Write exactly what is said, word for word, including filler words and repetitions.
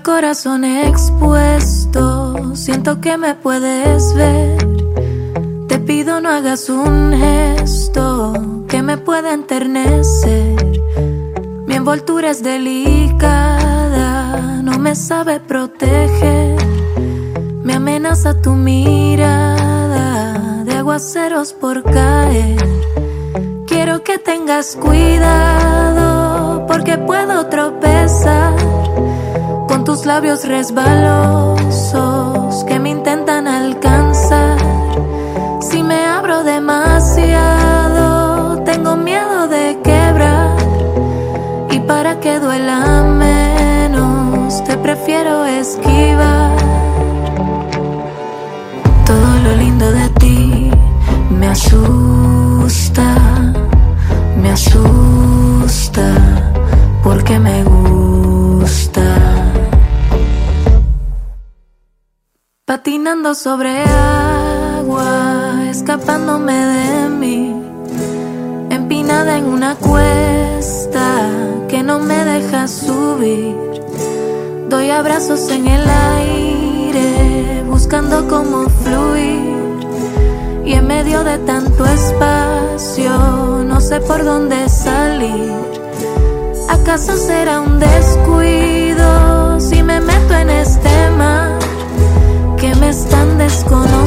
el corazón expuesto, siento que me puedes ver. Te pido no hagas un gesto que me pueda enternecer. Mi envoltura es delicada, no me sabe proteger. Me amenaza tu mirada de aguaceros por caer. Quiero que tengas cuidado porque puedo tropezar con tus labios resbalosos que me intentan alcanzar. Si me abro demasiado, tengo miedo de quebrar. Y para que duela menos, te prefiero esquivar. Todo lo lindo de ti me asusta, me asusta, porque me gusta. Patinando sobre agua, escapándome de mí, empinada en una cuesta que no me deja subir. Doy abrazos en el aire, buscando cómo fluir. Y en medio de tanto espacio, no sé por dónde salir. ¿Acaso será un descuido si me meto en este mar que me están desconociendo?